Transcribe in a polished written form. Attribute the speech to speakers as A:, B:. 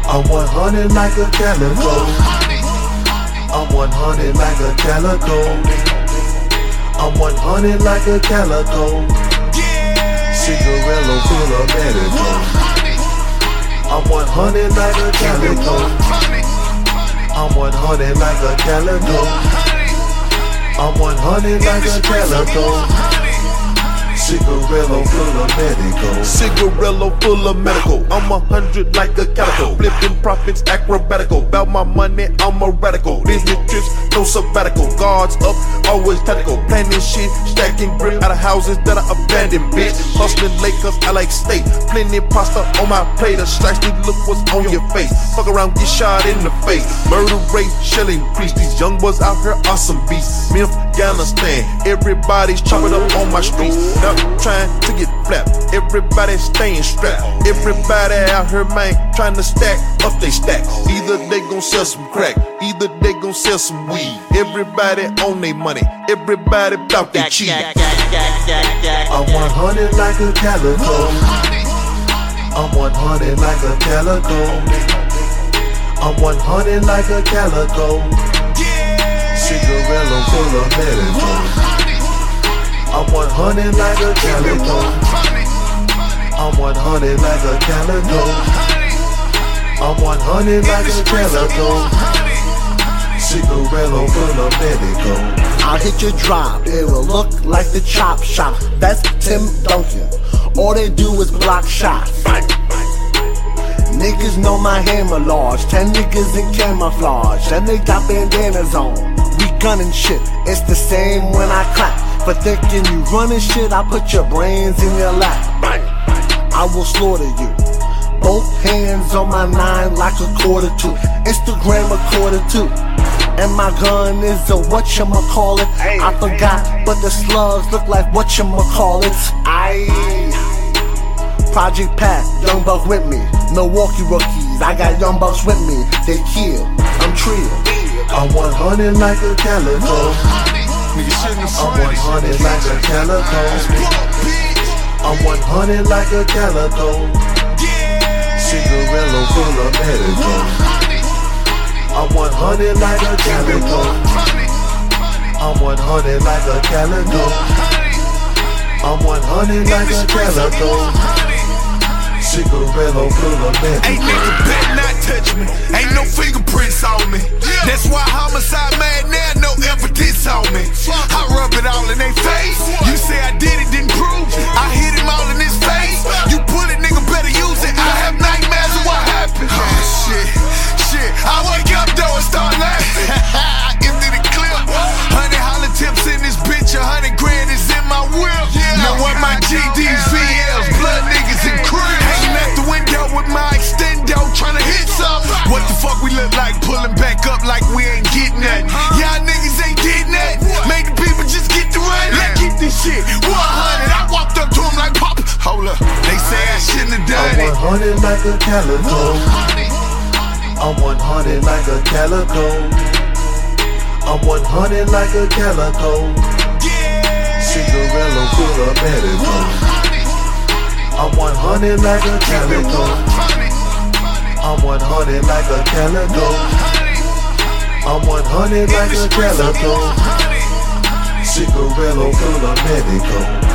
A: I'm 100 like a calico. I'm 100 like a calico. I'm 100 like a calico. Cigarello full of medical. I'm 100 like a calico. I'm 100 like a calico. I'm 100 like a calico. Cigarello full of medical.
B: Cigarello full of medical. I'm 100 like a calico. Flipping profits acrobatical. About my money, I'm a radical. Business trips, no sabbatical. Guards up, always tactical. Planning shit, stacking grip out of houses that are abandoned, bitch. Hustling Lakers, I like steak. Plenty pasta on my plate. A slightly look what's on your face. Fuck around, get shot in the face. Murder rate, shelling increase. These young boys out here are some beasts. Memphis, Afghanistan, everybody's chopping up on my streets. Not trying to get flapped. Everybody staying strapped. Everybody out here, man, trying to stack up they stack. Either they gon' sell some crack, either they gon' sell some weed. Everybody on they money, everybody bout they cheese.
A: I'm 100 like a calico. I'm 100 like a calico. I'm 100 like a calico. Cigarello full of medical. I'm 100 like a calico. I'm 100 like a calico. I'm 100 like a calico. Cigarello full of medical.
C: I'll hit your drop, it will look like the chop shop. That's Tim Duncan. All they do is block shots. Niggas know my hammer large. 10 niggas in camouflage, and they got bandanas on. We gunning shit, it's the same when I clap. For thinking you running shit, I put your brains in your lap. I will slaughter you. Both hands on my 9 like a quarter to. Instagram a quarter to. And my gun is a whatchamacallit. I forgot, but the slugs look like whatchamacallits. Project Pat, young bucks with me. Milwaukee rookies, I got young bucks with me. They kill, I'm trill.
A: I'm 100 like a calico. I'm 100 like a calico. I'm 100 like a calico. Cigarello full of medical. I'm 100 like a calico. I'm 100 like a calico. I'm 100 like a calico. Cigarello full of medical.
D: Ain't nigga better not touch me. Ain't no fingerprints on me. That's why homicide mad now, no evidence on me. I rub it all in their face. You say I did it, didn't prove. I hit him all in his face. You pull it, nigga, better use it. I have nightmares of what happened. Oh shit. I wake up though and start laughing. Empty the clip. 100 holler tips in this bitch. 100 grand is in my whip. Now what my GDs, VLs, blood niggas and cribs. Hanging at the window with my extendo, trying to hit something. What the fuck we look like? Pulling back up like we ain't getting nothing. Y'all niggas ain't getting nothing. Make the people just get the run. Let's keep this shit 100. I walked up to him like, Pop, hold up. They say I shouldn't have done it.
A: I'm 100 like a calico. I'm 100 like a calico. I'm 100 like a calico. Cigarello full of medical. I'm 100 like a calico. I'm 100 like a calico. I'm 100 like a calico. Cigarello full of medical.